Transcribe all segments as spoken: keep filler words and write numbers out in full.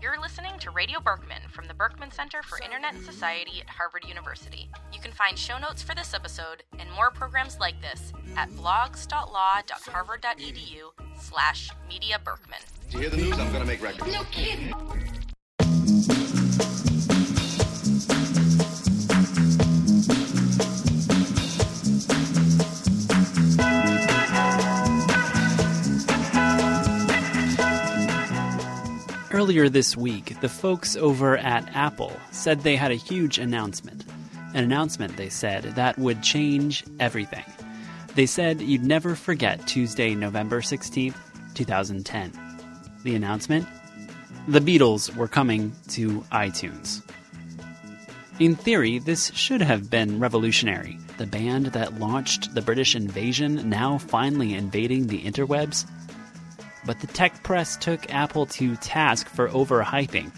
You're listening to Radio Berkman from the Berkman Center for Internet and Society at Harvard University. You can find show notes for this episode and more programs like this at blogs.law.harvard.edu slash media Berkman. To hear the news, I'm going to make records. No kidding. Earlier this week, the folks over at Apple said they had a huge announcement. An announcement, they said, that would change everything. They said you'd never forget Tuesday, November sixteenth, twenty ten. The announcement? The Beatles were coming to iTunes. In theory, this should have been revolutionary. The band that launched the British invasion now finally invading the interwebs. But the tech press took Apple to task for overhyping.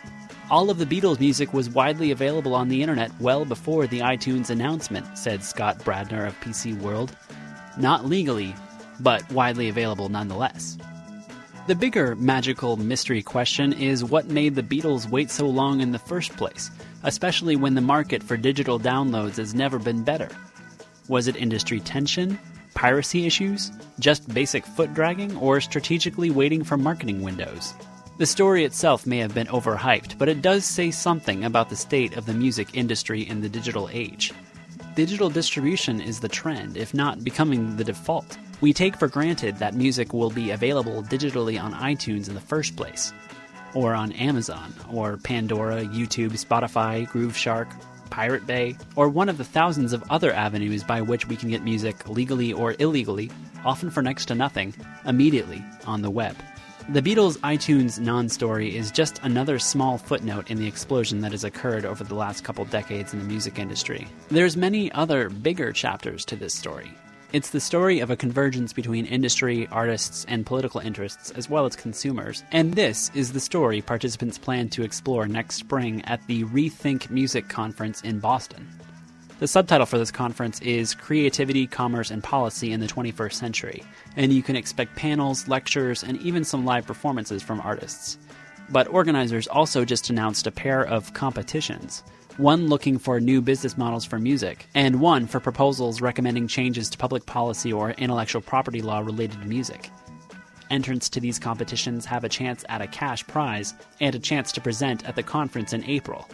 All of the Beatles' music was widely available on the internet well before the iTunes announcement, said Scott Bradner of P C World. Not legally, but widely available nonetheless. The bigger magical mystery question is what made the Beatles wait so long in the first place, especially when the market for digital downloads has never been better. Was it industry tension? Piracy issues, just basic foot dragging, or strategically waiting for marketing windows? The story itself may have been overhyped, but it does say something about the state of the music industry in the digital age. Digital distribution is the trend, if not becoming the default. We take for granted that music will be available digitally on iTunes in the first place, or on Amazon, or Pandora, YouTube, Spotify, Grooveshark, Pirate Bay, or one of the thousands of other avenues by which we can get music legally or illegally, often for next to nothing, immediately on the web. The Beatles' iTunes non-story is just another small footnote in the explosion that has occurred over the last couple decades in the music industry. There's many other bigger chapters to this story. It's the story of a convergence between industry, artists, and political interests, as well as consumers. And this is the story participants plan to explore next spring at the Rethink Music Conference in Boston. The subtitle for this conference is Creativity, Commerce, and Policy in the twenty-first Century, and you can expect panels, lectures, and even some live performances from artists. But organizers also just announced a pair of competitions. One looking for new business models for music, and one for proposals recommending changes to public policy or intellectual property law related to music. Entrants to these competitions have a chance at a cash prize and a chance to present at the conference in April.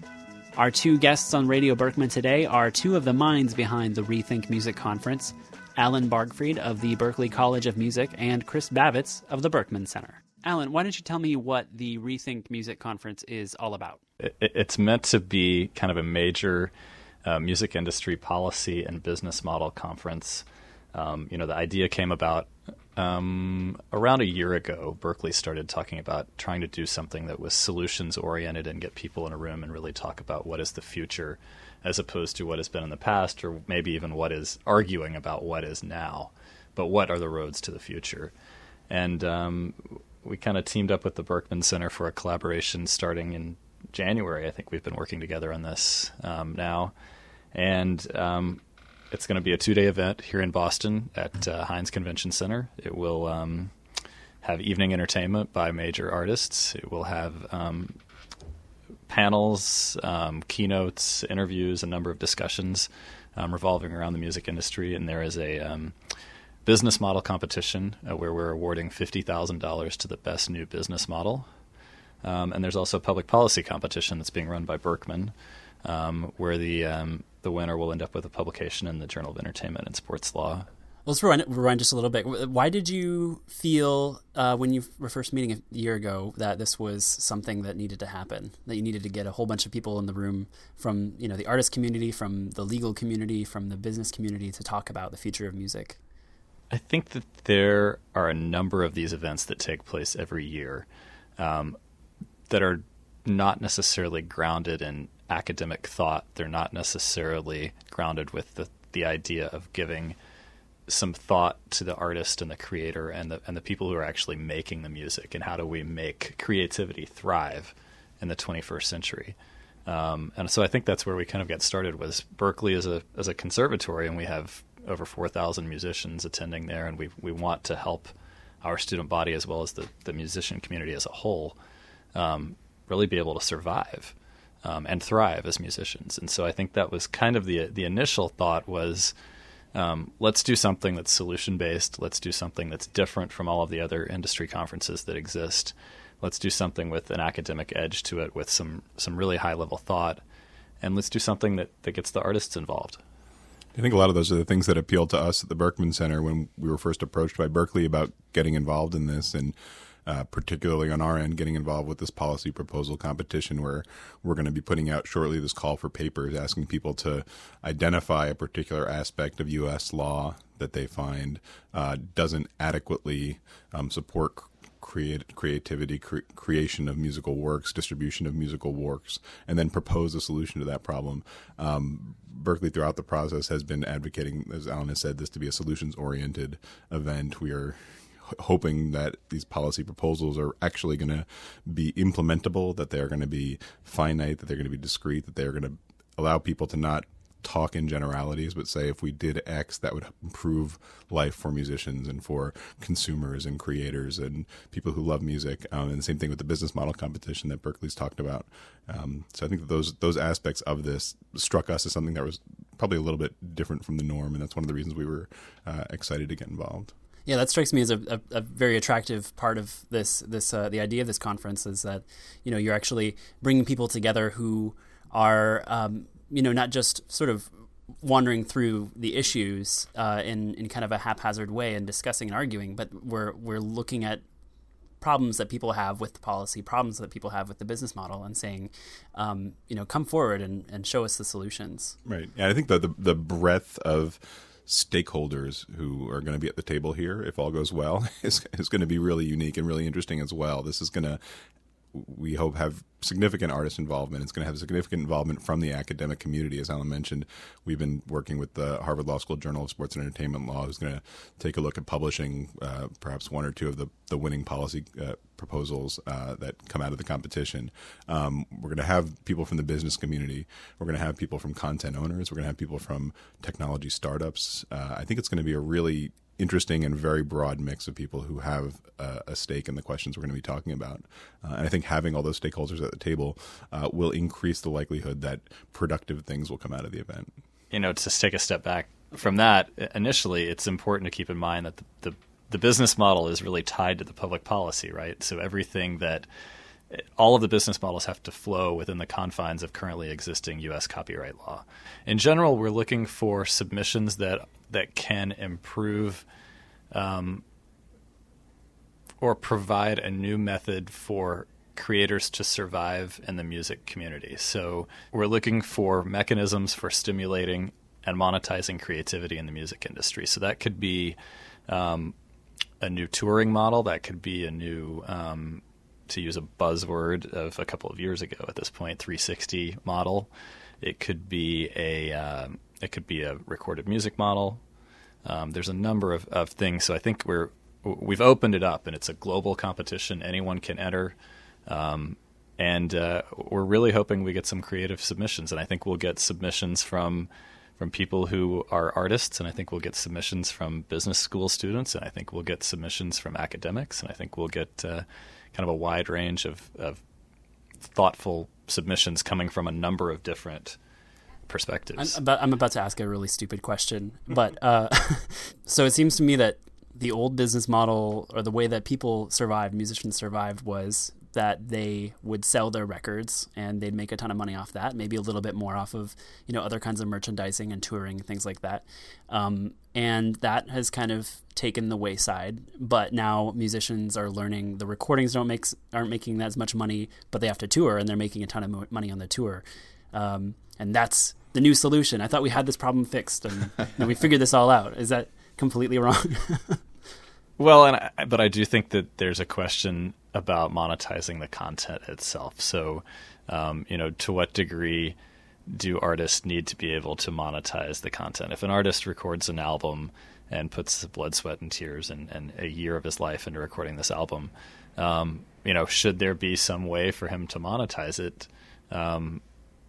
Our two guests on Radio Berkman today are two of the minds behind the Rethink Music Conference, Alan Bargfried of the Berklee College of Music and Chris Bavitz of the Berkman Center. Alan, why don't you tell me what the Rethink Music Conference is all about? It's meant to be kind of a major uh, music industry policy and business model conference. Um, you know, the idea came about um, around a year ago. Berklee started talking about trying to do something that was solutions-oriented and get people in a room and really talk about what is the future as opposed to what has been in the past, or maybe even what is arguing about what is now. But what are the roads to the future? And um, we kind of teamed up with the Berkman Center for a collaboration starting in January. I think we've been working together on this um, now. And um, it's going to be a two-day event here in Boston at uh, Heinz Convention Center. It will um, have evening entertainment by major artists. It will have um, panels, um, keynotes, interviews, a number of discussions um, revolving around the music industry. And there is a um, business model competition uh, where we're awarding fifty thousand dollars to the best new business model. Um, and there's also a public policy competition that's being run by Berkman, um, where the um, the winner will end up with a publication in the Journal of Entertainment and Sports Law. Well, let's rewind, rewind just a little bit. Why did you feel uh, when you were first meeting a year ago that this was something that needed to happen, that you needed to get a whole bunch of people in the room from, you know, the artist community, from the legal community, from the business community to talk about the future of music? I think that there are a number of these events that take place every year um, that are not necessarily grounded in academic thought. They're not necessarily grounded with the, the idea of giving some thought to the artist and the creator and the and the people who are actually making the music, and how do we make creativity thrive in the twenty-first century. Um, and so I think that's where we kind of got started. Was Berklee as a as a conservatory, and we have over four thousand musicians attending there, and we we want to help our student body as well as the, the musician community as a whole um, really be able to survive um, and thrive as musicians. And so I think that was kind of the the initial thought was, um, let's do something that's solution-based. Let's do something that's different from all of the other industry conferences that exist. Let's do something with an academic edge to it, with some, some really high-level thought. And let's do something that, that gets the artists involved. I think a lot of those are the things that appealed to us at the Berkman Center when we were first approached by Berklee about getting involved in this, and uh, particularly on our end, getting involved with this policy proposal competition where we're going to be putting out shortly this call for papers asking people to identify a particular aspect of U S law that they find uh, doesn't adequately um, support create creativity, cre- creation of musical works, distribution of musical works, and then propose a solution to that problem. Um, Berklee, throughout the process, has been advocating, as Alan has said, this to be a solutions-oriented event. We are h- hoping that these policy proposals are actually going to be implementable, that they are going to be finite, that they're going to be discrete, that they're going to allow people to not talk in generalities, but say if we did X, that would improve life for musicians and for consumers and creators and people who love music. Um, and the same thing with the business model competition that Berklee's talked about. Um, so I think that those those aspects of this struck us as something that was probably a little bit different from the norm, and that's one of the reasons we were uh, excited to get involved. Yeah, that strikes me as a, a, a very attractive part of this. This uh, the idea of this conference is that, you know, you're actually bringing people together who are um, you know, not just sort of wandering through the issues uh, in in kind of a haphazard way and discussing and arguing, but we're we're looking at problems that people have with the policy, problems that people have with the business model, and saying, um, you know, come forward and, and show us the solutions. Right. And I think that the the breadth of stakeholders who are going to be at the table here, if all goes well, is is going to be really unique and really interesting as well. This is going to, we hope, have significant artist involvement. It's going to have significant involvement from the academic community. As Alan mentioned, we've been working with the Harvard Law School Journal of Sports and Entertainment Law, who's going to take a look at publishing uh, perhaps one or two of the, the winning policy uh, proposals uh, that come out of the competition. Um, we're going to have people from the business community. We're going to have people from content owners. We're going to have people from technology startups. Uh, I think it's going to be a really interesting and very broad mix of people who have uh, a stake in the questions we're going to be talking about. Uh, and I think having all those stakeholders at the table uh, will increase the likelihood that productive things will come out of the event. You know, to take a step back from that, initially, it's important to keep in mind that the, the, the business model is really tied to the public policy, right? So everything that all of the business models have to flow within the confines of currently existing U S copyright law. In general, we're looking for submissions that that can improve um, or provide a new method for creators to survive in the music community. So we're looking for mechanisms for stimulating and monetizing creativity in the music industry. So that could be um, a new touring model. That could be a new, um, to use a buzzword of a couple of years ago at this point, three sixty model. It could be a um, it could be a recorded music model. Um, there's a number of, of things. So I think we're we've opened it up, and it's a global competition. Anyone can enter, um, and uh, we're really hoping we get some creative submissions. And I think we'll get submissions from from people who are artists, and I think we'll get submissions from business school students, and I think we'll get submissions from academics, and I think we'll get uh, kind of a wide range of, of thoughtful submissions coming from a number of different perspectives. I'm about, I'm about to ask a really stupid question, but uh, so it seems to me that the old business model, or the way that people survived, musicians survived, was that they would sell their records and they'd make a ton of money off that, maybe a little bit more off of, you know, other kinds of merchandising and touring and things like that. Um, and that has kind of taken the wayside, but now musicians are learning the recordings don't make, aren't making as much money, but they have to tour and they're making a ton of money on the tour. Um, and that's the new solution. I thought we had this problem fixed and, and we figured this all out. Is that completely wrong? Well, and I, but I do think that there's a question about monetizing the content itself. So, um, you know, to what degree do artists need to be able to monetize the content? If an artist records an album and puts blood, sweat, and tears and, and a year of his life into recording this album, um, you know, should there be some way for him to monetize it um,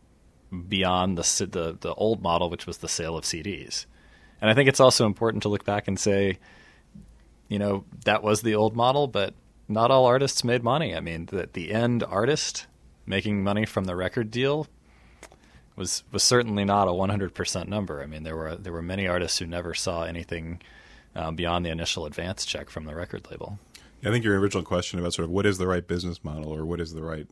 beyond the, the the old model, which was the sale of C Ds? And I think it's also important to look back and say, you know, that was the old model, but not all artists made money. I mean, the the end artist making money from the record deal was was certainly not a one hundred percent number. I mean, there were there were many artists who never saw anything um, beyond the initial advance check from the record label. I think your original question about sort of what is the right business model or what is the right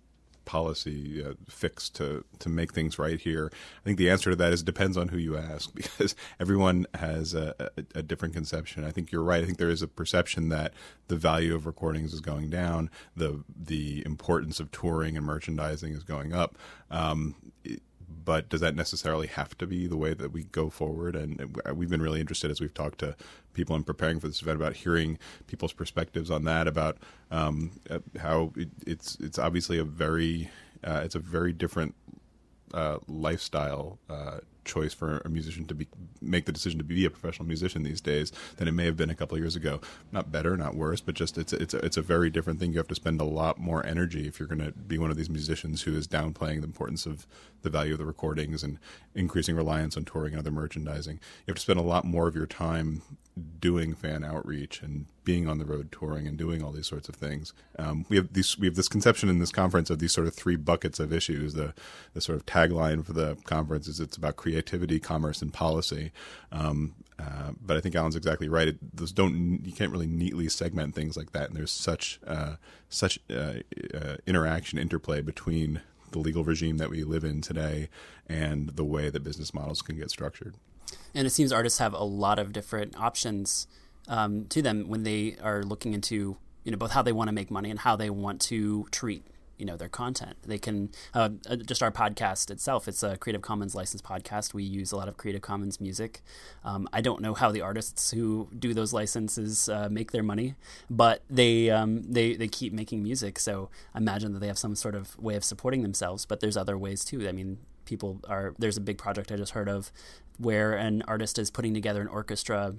policy uh, fix to to make things right here, I think the answer to that is it depends on who you ask, because everyone has a, a, a different conception. I think you're right. I think there is a perception that the value of recordings is going down, the the importance of touring and merchandising is going up. Um, it, But does that necessarily have to be the way that we go forward? And we've been really interested as we've talked to people in preparing for this event about hearing people's perspectives on that, about um, how it, it's it's obviously a very uh, it's a very different uh, lifestyle uh, choice for a musician to be make the decision to be a professional musician these days than it may have been a couple of years ago. Not better, not worse, but just it's it's a, it's a very different thing. You have to spend a lot more energy if you're going to be one of these musicians who is downplaying the importance of the value of the recordings and increasing reliance on touring and other merchandising. You have to spend a lot more of your time doing fan outreach and being on the road touring and doing all these sorts of things. Um, we have these we have this conception in this conference of these sort of three buckets of issues. The the sort of tagline for the conference is it's about creativity, commerce, and policy. Um, uh, but I think Alan's exactly right. It, those don't you can't really neatly segment things like that. And there's such uh, such uh, uh, interaction, interplay between the legal regime that we live in today and the way that business models can get structured. And it seems artists have a lot of different options um, to them when they are looking into, you know, both how they want to make money and how they want to treat, you know, their content. They can, uh, just our podcast itself, it's a Creative Commons licensed podcast. We use a lot of Creative Commons music. Um, I don't know how the artists who do those licenses uh, make their money, but they, um, they they keep making music. So I imagine that they have some sort of way of supporting themselves, but there's other ways too. I mean, people are, there's a big project I just heard of where an artist is putting together an orchestra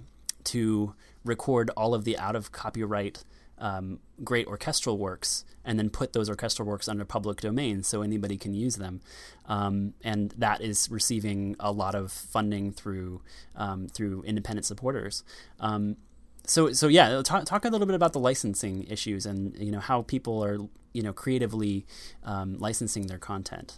to record all of the out of copyright um, great orchestral works and then put those orchestral works under public domain so anybody can use them. Um, and that is receiving a lot of funding through um, through independent supporters. Um, so so yeah, talk, talk a little bit about the licensing issues and, you know, how people are, you know, creatively um, licensing their content.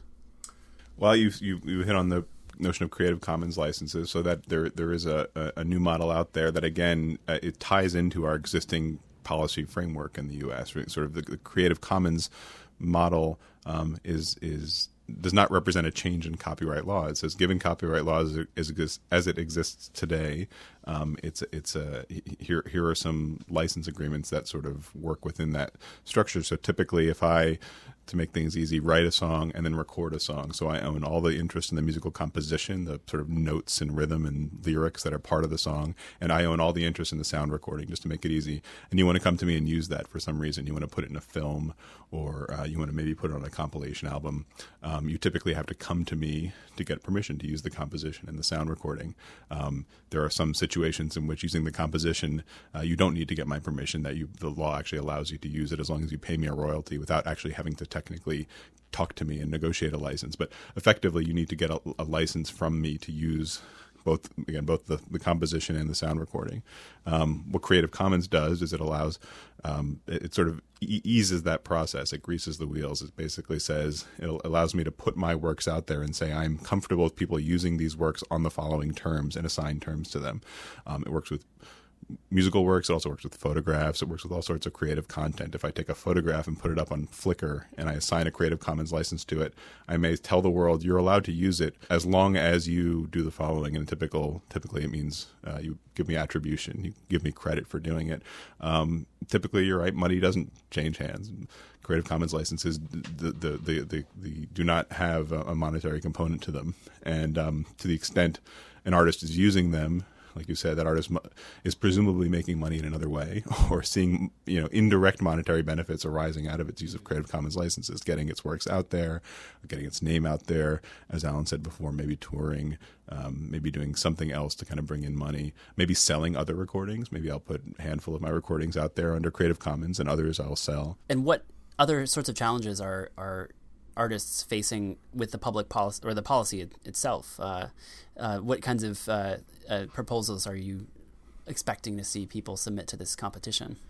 Well, you you you hit on the notion of Creative Commons licenses, so that there there is a, a, a new model out there that, again, uh, it ties into our existing policy framework in the U S. Right? Sort of the, the Creative Commons model um, is is does not represent a change in copyright law. It says, given copyright law as it, as, as it exists today, um, it's it's a here here are some license agreements that sort of work within that structure. So typically, if I, to make things easy, write a song and then record a song, so I own all the interest in the musical composition, the sort of notes and rhythm and lyrics that are part of the song, and I own all the interest in the sound recording, just to make it easy. And you want to come to me and use that for some reason. You want to put it in a film, or uh, you want to maybe put it on a compilation album. Um, you typically have to come to me to get permission to use the composition and the sound recording. Um, there are some situations in which using the composition, uh, you don't need to get my permission, that you, the law actually allows you to use it as long as you pay me a royalty without actually having to technically talk to me and negotiate a license. But effectively, you need to get a, a license from me to use both, again, both the, the composition and the sound recording. Um, what Creative Commons does is it allows, um, it, it sort of e- eases that process. It greases the wheels. It basically says, it allows me to put my works out there and say, I'm comfortable with people using these works on the following terms and assign terms to them. Um, it works with musical works. It also works with photographs. It works with all sorts of creative content. If I take a photograph and put it up on Flickr and I assign a Creative Commons license to it, I may tell the world, you're allowed to use it as long as you do the following. And typical, typically it means uh, you give me attribution. You give me credit for doing it. Um, typically, you're right, money doesn't change hands. Creative Commons licenses the the, the, the, the do not have a monetary component to them. And um, to the extent an artist is using them, like you said, that artist is presumably making money in another way, or seeing, you know, indirect monetary benefits arising out of its use of Creative Commons licenses, getting its works out there, getting its name out there, as Alan said before, maybe touring, um, maybe doing something else to kind of bring in money, maybe selling other recordings. Maybe I'll put a handful of my recordings out there under Creative Commons and others I'll sell. And what other sorts of challenges are are artists facing with the public policy or the policy it, itself? Uh, uh, what kinds of uh, uh, proposals are you expecting to see people submit to this competition?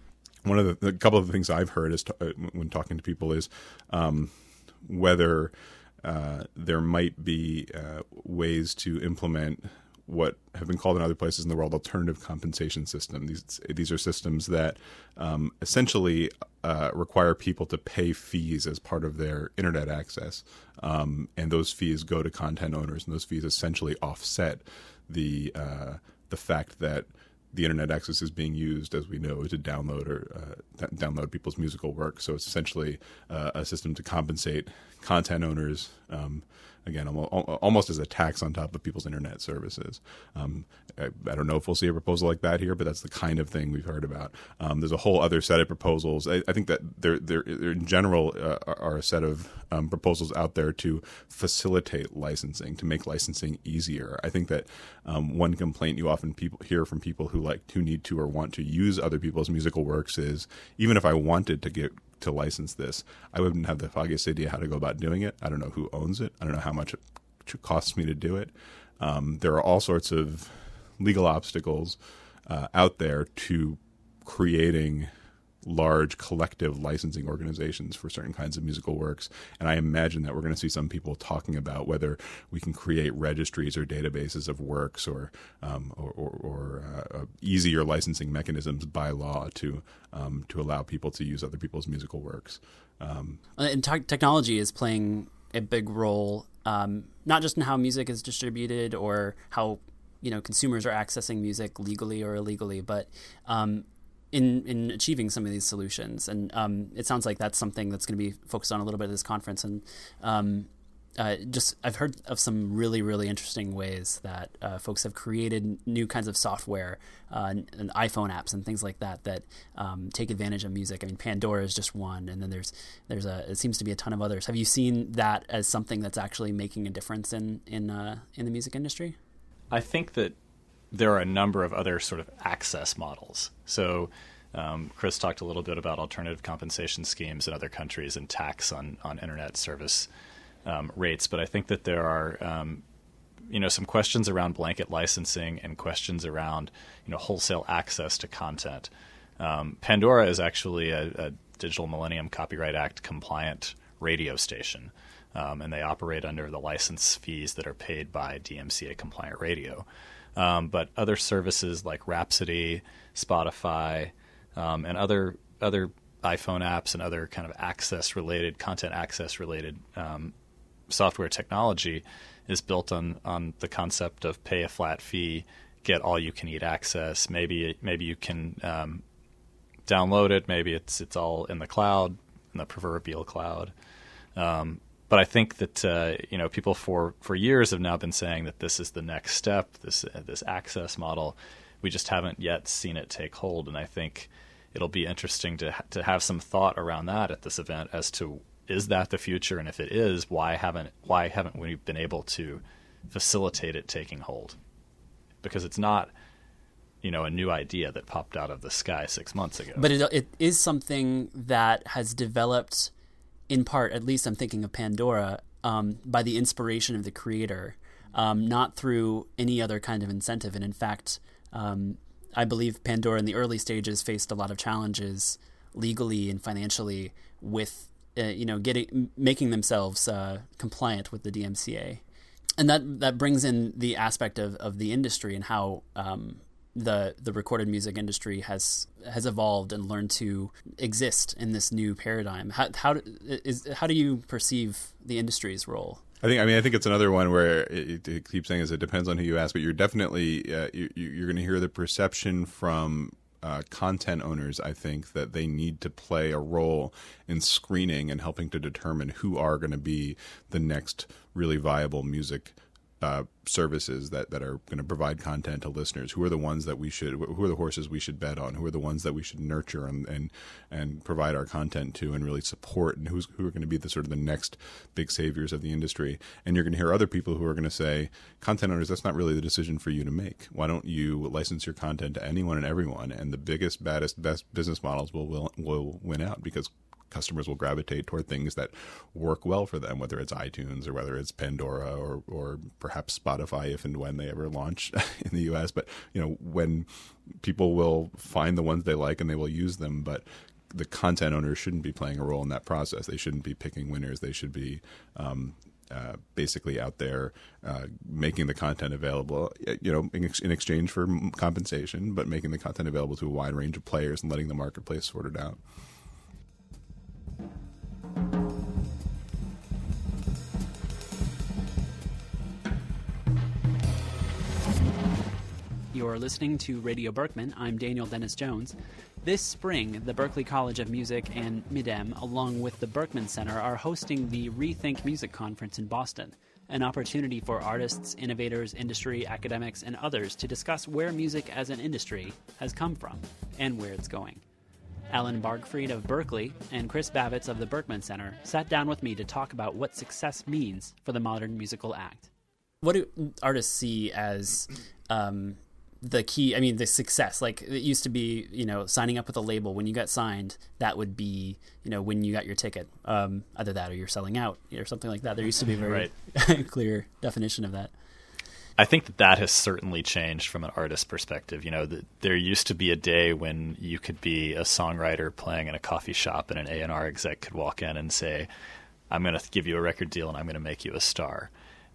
one of the a couple of the things I've heard is t- when talking to people is um, whether uh, there might be uh, ways to implement what have been called in other places in the world alternative compensation system. These these are systems that um, essentially uh, require people to pay fees as part of their internet access, um, and those fees go to content owners, and those fees essentially offset the uh, the fact that the internet access is being used, as we know, to download or uh, download people's musical work. So it's essentially uh, a system to compensate content owners, um, again, almost as a tax on top of people's internet services. Um, I, I don't know if we'll see a proposal like that here, but that's the kind of thing we've heard about. Um, there's a whole other set of proposals. I, I think that there, there, there in general uh, are a set of um, proposals out there to facilitate licensing, to make licensing easier. I think that um, one complaint you often people hear from people who like who need to or want to use other people's musical works is, even if I wanted to get to license this, I wouldn't have the foggiest idea how to go about doing it. I don't know who owns it. I don't know how much it costs me to do it. Um, there are all sorts of legal obstacles uh, out there to creating large collective licensing organizations for certain kinds of musical works. And I imagine that we're going to see some people talking about whether we can create registries or databases of works or um, or, or, or uh, easier licensing mechanisms by law to um, to allow people to use other people's musical works. Um, and te- technology is playing a big role, um, not just in how music is distributed or how you know consumers are accessing music legally or illegally, but um, in in achieving some of these solutions. And um, it sounds like that's something that's going to be focused on a little bit at this conference. And um, uh, just I've heard of some really, really interesting ways that uh, folks have created new kinds of software uh, and, and iPhone apps and things like that that um, take advantage of music. I mean, Pandora is just one, and then there's there's a it seems to be a ton of others. Have you seen that as something that's actually making a difference in in uh, in the music industry? I think that there are a number of other sort of access models. So um, Chris talked a little bit about alternative compensation schemes in other countries and tax on, on internet service um, rates. But I think that there are, um, you know, some questions around blanket licensing and questions around, you know, wholesale access to content. Um, Pandora is actually a, a Digital Millennium Copyright Act compliant radio station. Um, and they operate under the license fees that are paid by D M C A compliant radio. Um, but other services like Rhapsody, Spotify, um, and other other iPhone apps and other kind of access-related, content access-related um, software technology is built on, on the concept of pay a flat fee, get all-you-can-eat access. Maybe maybe you can um, download it. Maybe it's it's all in the cloud, in the proverbial cloud. Um, But I think that uh, you know people for, for years have now been saying that this is the next step, this uh, this access model. We just haven't yet seen it take hold, and I think it'll be interesting to ha- to have some thought around that at this event as to, is that the future, and if it is, why haven't why haven't we been able to facilitate it taking hold? Because it's not you know a new idea that popped out of the sky six months ago. But it it is something that has developed, in part, at least I'm thinking of Pandora, um, by the inspiration of the creator, um, not through any other kind of incentive. And in fact, um, I believe Pandora in the early stages faced a lot of challenges legally and financially with, uh, you know, getting making themselves uh, compliant with the D M C A. And that that brings in the aspect of, of the industry and how um, the the recorded music industry has has evolved and learned to exist in this new paradigm. How how is how do you perceive the industry's role? I think I mean I think it's another one where it, it keeps saying is it depends on who you ask, but you're definitely uh, you, you're going to hear the perception from uh, content owners, I think, that they need to play a role in screening and helping to determine who are going to be the next really viable music Uh, services that, that are going to provide content to listeners. Who are the ones that we should, who are the horses we should bet on? Who are the ones that we should nurture and and, and provide our content to and really support? And who's who are going to be the sort of the next big saviors of the industry? And you're going to hear other people who are going to say, content owners, that's not really the decision for you to make. Why don't you license your content to anyone and everyone? And the biggest, baddest, best business models will will, will win out, because customers will gravitate toward things that work well for them, whether it's iTunes or whether it's Pandora or or perhaps Spotify, if and when they ever launch in the U S. But you know, when people will find the ones they like and they will use them, but the content owners shouldn't be playing a role in that process. They shouldn't be picking winners. They should be um, uh, basically out there uh, making the content available, you know, in, ex- in exchange for compensation, but making the content available to a wide range of players and letting the marketplace sort it out. You're listening to Radio Berkman. I'm Daniel Dennis Jones. This spring, the Berklee College of Music and MIDEM, along with the Berkman Center, are hosting the Rethink Music Conference in Boston, an opportunity for artists, innovators, industry, academics, and others to discuss where music as an industry has come from and where it's going. Alan Bargfried of Berklee and Chris Bavitz of the Berkman Center sat down with me to talk about what success means for the modern musical act. What do artists see as um, the key, I mean, the success? Like, it used to be, you know, signing up with a label. When you got signed, that would be, you know, when you got your ticket. Um, either that or you're selling out or something like that. There used to be a very right. clear definition of that. I think that that has certainly changed from an artist perspective. You know, the, there used to be a day when you could be a songwriter playing in a coffee shop and an A and R exec could walk in and say, I'm going to give you a record deal and I'm going to make you a star.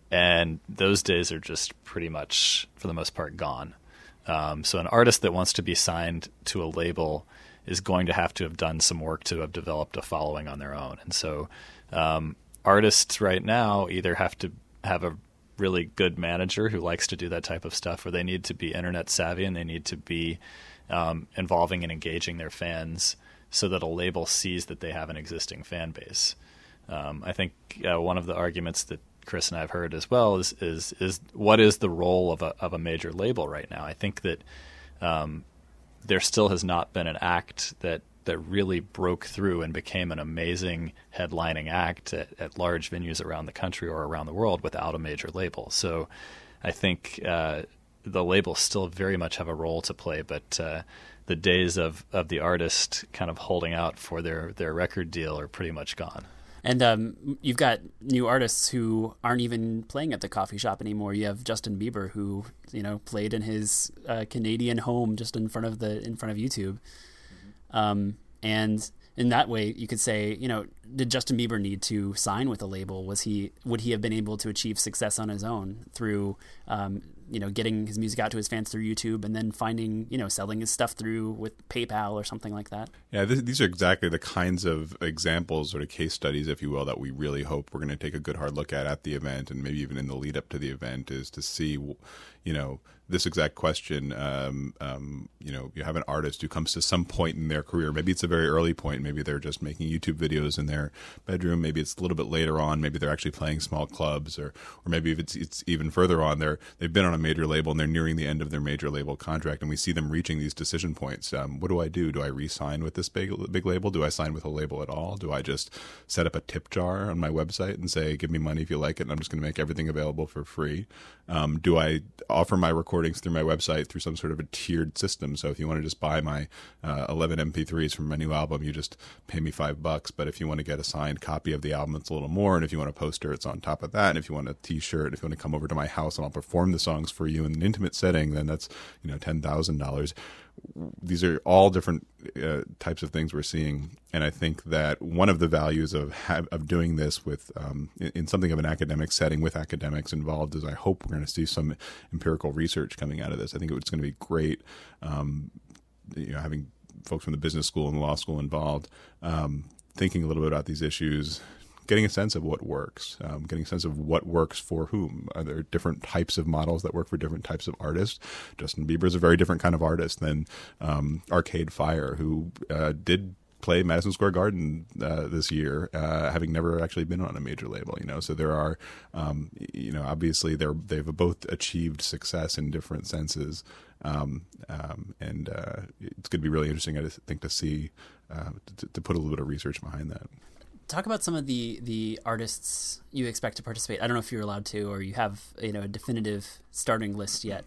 And those days are just pretty much, for the most part, gone. Um, so an artist that wants to be signed to a label is going to have to have done some work to have developed a following on their own. And so um, artists right now either have to have a really good manager who likes to do that type of stuff, or they need to be internet savvy and they need to be um, involving and engaging their fans so that a label sees that they have an existing fan base. Um, I think uh, one of the arguments that Chris and I have heard as well is is is what is the role of a of a major label right now? I think that um, there still has not been an act that that really broke through and became an amazing headlining act at, at large venues around the country or around the world without a major label. So I think uh, the labels still very much have a role to play, but uh, the days of, of the artist kind of holding out for their, their record deal are pretty much gone. And um, you've got new artists who aren't even playing at the coffee shop anymore. You have Justin Bieber, who, you know, played in his uh, Canadian home just in front of the in front of YouTube. Mm-hmm. Um, and in that way, you could say, you know, did Justin Bieber need to sign with a label? Was he would he have been able to achieve success on his own through, um, you know, getting his music out to his fans through YouTube and then finding, you know, selling his stuff through with PayPal or something like that? Yeah, this, these are exactly the kinds of examples, sort of case studies, if you will, that we really hope we're going to take a good hard look at at the event, and maybe even in the lead up to the event, is to see, you know, this exact question. Um, um, you know, you have an artist who comes to some point in their career. Maybe it's a very early point. Maybe they're just making YouTube videos in their bedroom. Maybe it's a little bit later on. Maybe they're actually playing small clubs, or or maybe if it's it's even further on. They're they've been on a major label and they're nearing the end of their major label contract, and we see them reaching these decision points. Um, what do I do? Do I re-sign with this big big label? Do I sign with a label at all? Do I just set up a tip jar on my website and say, give me money if you like it, and I'm just going to make everything available for free? Um, do I offer my recordings through my website through some sort of a tiered system? So if you want to just buy my uh, eleven M P threes from my new album, you just pay me five bucks. But if you want to get a signed copy of the album, it's a little more. And if you want a poster, it's on top of that. And if you want a T-shirt, if you want to come over to my house and I'll perform the songs for you in an intimate setting, then that's, you know, ten thousand dollars. These are all different uh, types of things we're seeing, and I think that one of the values of ha- of doing this with um, in, in something of an academic setting with academics involved is I hope we're going to see some empirical research coming out of this. I think it's going to be great, um, you know, having folks from the business school and the law school involved, um, thinking a little bit about these issues, getting a sense of what works, um, getting a sense of what works for whom. Are there different types of models that work for different types of artists? Justin Bieber is a very different kind of artist than um, Arcade Fire, who uh, did play Madison Square Garden uh, this year, uh, having never actually been on a major label. You know, so there are, um, you know, obviously they're they've both achieved success in different senses, um, um, and uh, it's going to be really interesting, I think, to see uh, to, to put a little bit of research behind that. Talk about some of the, the artists you expect to participate. I don't know if you're allowed to, or you have, you know, a definitive starting list yet, but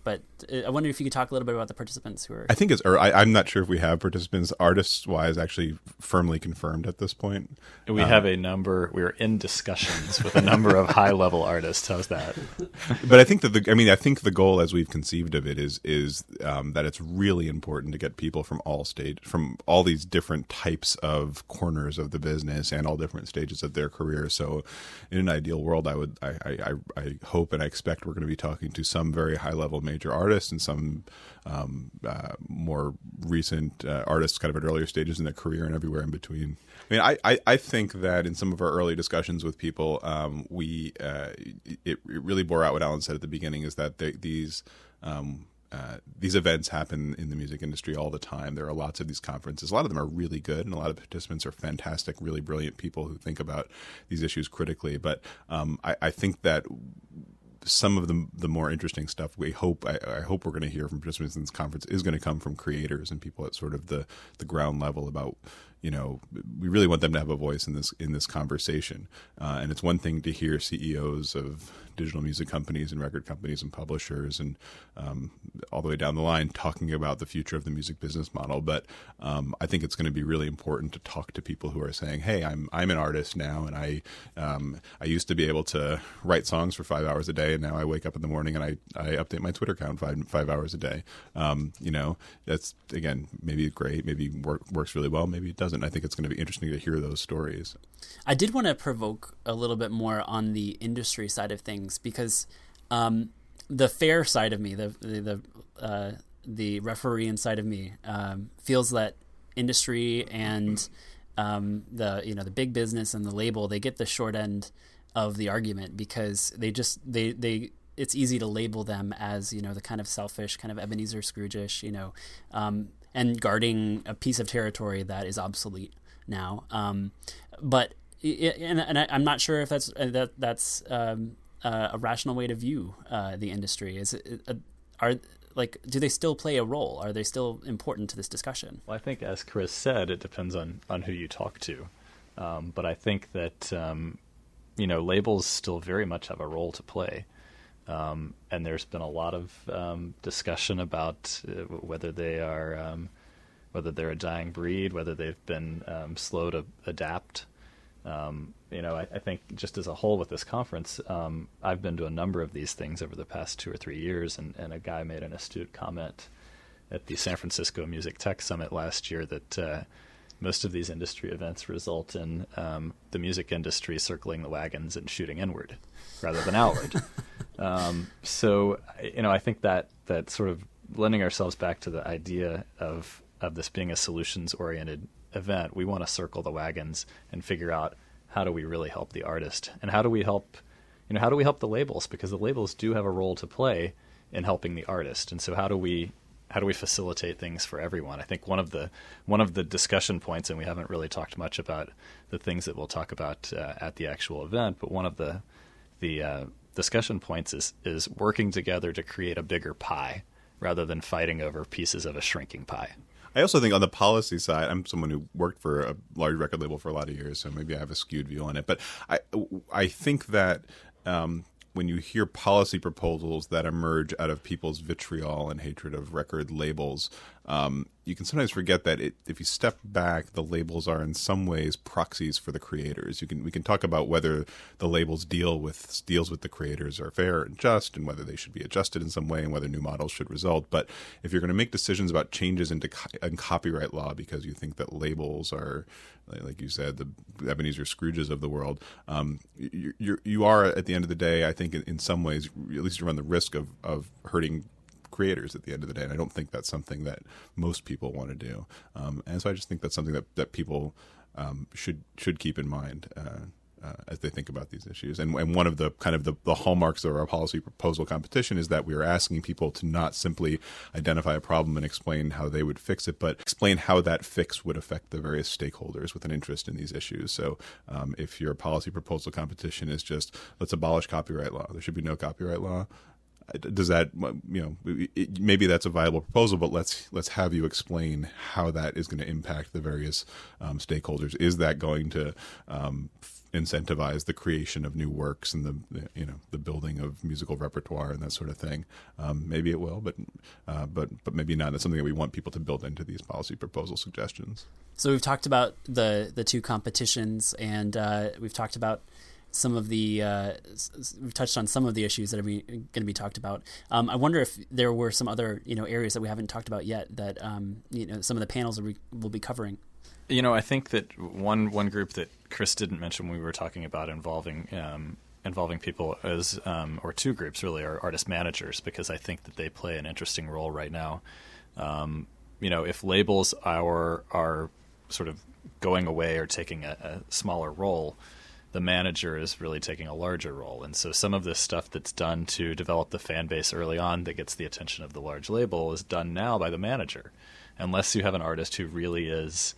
just I wonder if you could talk a little bit about the participants who are. I think it's, or I, I'm not sure if we have participants, artists wise, actually firmly confirmed at this point. We um, have a number. We're in discussions with a number of high level artists. How's that? But I think that the, I mean, I think the goal, as we've conceived of it, is is um, that it's really important to get people from all stage, from all these different types of corners of the business and all different stages of their career. So, in an ideal world, I would, I, I, I hope and I expect we're going to be talking to some very high level major artists and some um, uh, more recent uh, artists, kind of at earlier stages in their career and everywhere in between. I mean, I, I, I think that in some of our early discussions with people, um, we uh, it, it really bore out what Alan said at the beginning, is that they, these um, uh, these events happen in the music industry all the time. There are lots of these conferences. A lot of them are really good, and a lot of participants are fantastic, really brilliant people who think about these issues critically. But um, I, I think that some of the the more interesting stuff we hope I, I hope we're going to hear from participants in this conference is going to come from creators and people at sort of the the ground level about, you know, we really want them to have a voice in this in this conversation. Uh, and it's one thing to hear C E Os of digital music companies and record companies and publishers and um, all the way down the line talking about the future of the music business model. But um, I think it's going to be really important to talk to people who are saying, "Hey, I'm I'm an artist now, and I um, I used to be able to write songs for five hours a day, and now I wake up in the morning and I, I update my Twitter account five five hours a day." Um, you know, that's again maybe great, maybe work, works really well, maybe it doesn't. I think it's going to be interesting to hear those stories. I did want to provoke a little bit more on the industry side of things, because um, the fair side of me, the the the, uh, the referee inside of me, um, feels that industry and um, the you know the big business and the label, they get the short end of the argument, because they just they they it's easy to label them as, you know, the kind of selfish, kind of Ebenezer Scrooge-ish, you know, um, and guarding a piece of territory that is obsolete now. Um, but and, and I, I'm not sure if that's that that's um, uh, a rational way to view uh, the industry. Is it, uh, are like do they still play a role? Are they still important to this discussion? Well, I think, as Chris said, it depends on on who you talk to. Um, but I think that um, you know, labels still very much have a role to play. Um, and there's been a lot of um, discussion about uh, whether they are, um, whether they're a dying breed, whether they've been um, slow to adapt. Um, you know, I, I think just as a whole with this conference, um, I've been to a number of these things over the past two or three years, and, and a guy made an astute comment at the San Francisco Music Tech Summit last year that uh, most of these industry events result in um, the music industry circling the wagons and shooting inward rather than outward. Um, so, you know, I think that, that sort of lending ourselves back to the idea of, of this being a solutions-oriented event, we want to circle the wagons and figure out how do we really help the artist, and how do we help, you know, how do we help the labels, because the labels do have a role to play in helping the artist. And so how do we, how do we facilitate things for everyone? I think one of the, one of the discussion points, and we haven't really talked much about the things that we'll talk about uh, at the actual event, but one of the, the, uh, discussion points is is working together to create a bigger pie rather than fighting over pieces of a shrinking pie. I also think on the policy side, I'm someone who worked for a large record label for a lot of years, so maybe I have a skewed view on it. But I I think that um, when you hear policy proposals that emerge out of people's vitriol and hatred of record labels, um, you can sometimes forget that it, if you step back, the labels are in some ways proxies for the creators. You can we can talk about whether the labels deal with deals with the creators are fair and just, and whether they should be adjusted in some way, and whether new models should result. But if you're going to make decisions about changes into co- in copyright law because you think that labels are, like you said, the Ebenezer Scrooges of the world, um, you you you are at the end of the day, I think in, in some ways, at least you run the risk of of hurting creators at the end of the day, and I don't think that's something that most people want to do. Um, and so I just think that's something that that people um, should should keep in mind uh, uh, as they think about these issues. And, and one of the kind of the, the hallmarks of our policy proposal competition is that we are asking people to not simply identify a problem and explain how they would fix it, but explain how that fix would affect the various stakeholders with an interest in these issues. So um, if your policy proposal competition is just let's abolish copyright law, there should be no copyright law. Does that, you know, it, maybe that's a viable proposal, but let's let's have you explain how that is going to impact the various um, stakeholders. Is that going to um, incentivize the creation of new works and the, the you know the building of musical repertoire and that sort of thing. Um, maybe it will, but uh, but but maybe not. It's something that we want people to build into these policy proposal suggestions. So we've talked about the the two competitions, and uh, we've talked about some of the uh, we've touched on some of the issues that are going to be talked about. Um, I wonder if there were some other you know areas that we haven't talked about yet that um, you know some of the panels will be, will be covering. You know, I think that one one group that Chris didn't mention when we were talking about involving um, involving people as um, or two groups really are artist managers, because I think that they play an interesting role right now. Um, you know, if labels are are sort of going away or taking a, a smaller role, the manager is really taking a larger role. And so some of this stuff that's done to develop the fan base early on that gets the attention of the large label is done now by the manager, unless you have an artist who really is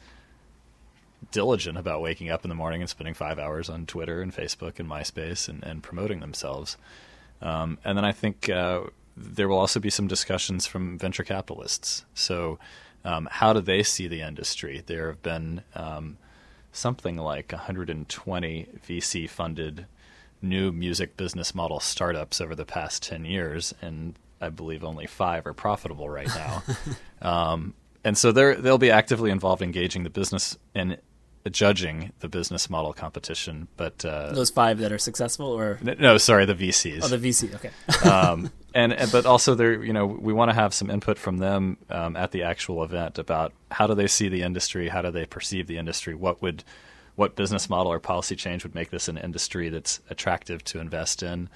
diligent about waking up in the morning and spending five hours on Twitter and Facebook and MySpace and, and promoting themselves. Um, and then I think uh, there will also be some discussions from venture capitalists. So um, how do they see the industry? There have been um, something like one hundred twenty V C-funded new music business model startups over the past ten years, and I believe only five are profitable right now. um, and so they're, they'll be actively involved engaging the business and judging the business model competition. But uh, those five that are successful, or no, sorry, the V Cs. Oh, the V C. Okay. um, and, and but also there, you know, we want to have some input from them um, at the actual event about how do they see the industry, how do they perceive the industry, what would, what business model or policy change would make this an industry that's attractive to invest in.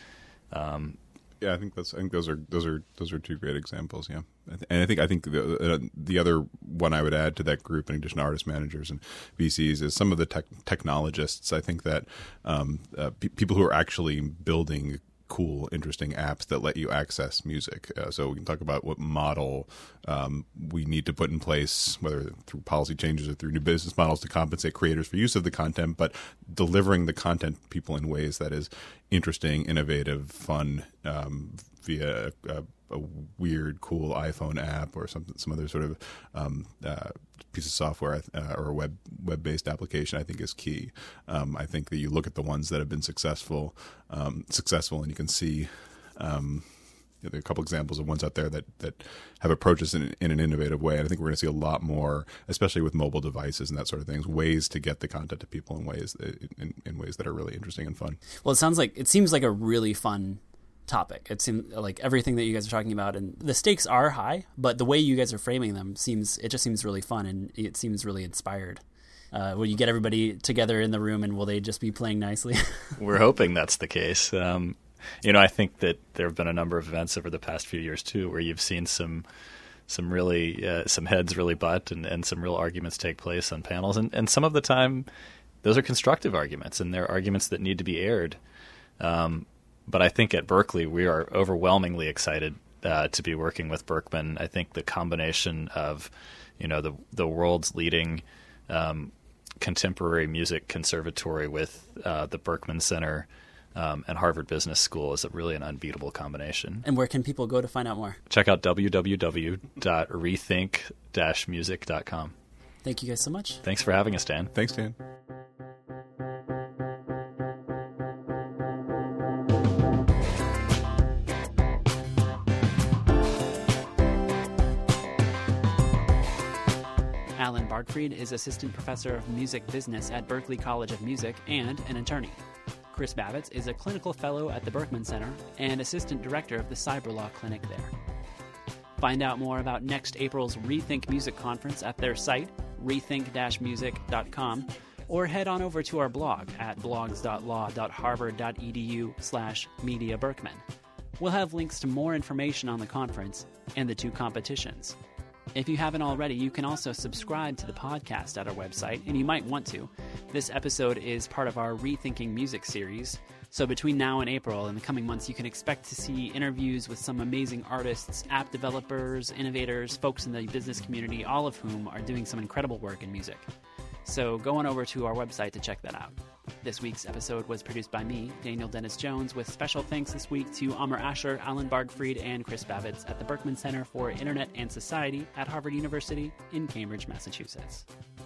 Um, Yeah, I think that's. I think those are those are those are two great examples. Yeah, and I think I think the uh, the other one I would add to that group, in addition to artist managers and V Cs, is some of the tech, technologists. I think that um, uh, pe- people who are actually building cool, interesting apps that let you access music. Uh, so we can talk about what model um, we need to put in place, whether through policy changes or through new business models to compensate creators for use of the content, but delivering the content to people in ways that is interesting, innovative, fun, um, via a, a weird, cool iPhone app or some some other sort of um, uh, piece of software uh, or a web web based application, I think is key. Um, I think that you look at the ones that have been successful, um, successful, and you can see. Um, you know, there are a couple examples of ones out there that, that have approached this in, in an innovative way. And I think we're going to see a lot more, especially with mobile devices and that sort of things, ways to get the content to people in ways that, in, in ways that are really interesting and fun. Well, it sounds like it seems like a really fun topic. It seems like everything that you guys are talking about, and the stakes are high, but the way you guys are framing them seems it just seems really fun, and it seems really inspired. Uh, will you get everybody together in the room, and will they just be playing nicely? We're hoping that's the case. Um, You know, I think that there have been a number of events over the past few years too, where you've seen some, some really, uh, some heads really butt, and, and some real arguments take place on panels, and, and some of the time, those are constructive arguments, and they're arguments that need to be aired. Um, but I think at Berklee, we are overwhelmingly excited uh, to be working with Berkman. I think the combination of, you know, the the world's leading um, contemporary music conservatory with uh, the Berkman Center. Um, and Harvard Business School is a really an unbeatable combination. And where can people go to find out more? Check out w w w dot rethink dash music dot com. Thank you guys so much. Thanks for having us, Dan. Thanks, Dan. Alan Bargfried is Assistant Professor of Music Business at Berklee College of Music and an attorney. Chris Bavitz is a clinical fellow at the Berkman Center and assistant director of the Cyberlaw Clinic there. Find out more about next April's Rethink Music Conference at their site, rethink dash music dot com, or head on over to our blog at blogs dot law dot harvard dot e d u slash media berkman. We'll have links to more information on the conference and the two competitions. If you haven't already, you can also subscribe to the podcast at our website, and you might want to. This episode is part of our Rethinking Music series, so between now and April, in the coming months, you can expect to see interviews with some amazing artists, app developers, innovators, folks in the business community, all of whom are doing some incredible work in music. So go on over to our website to check that out. This week's episode was produced by me, Daniel Dennis Jones, with special thanks this week to Amr Asher, Alan Bargfried, and Chris Bavitz at the Berkman Center for Internet and Society at Harvard University in Cambridge, Massachusetts.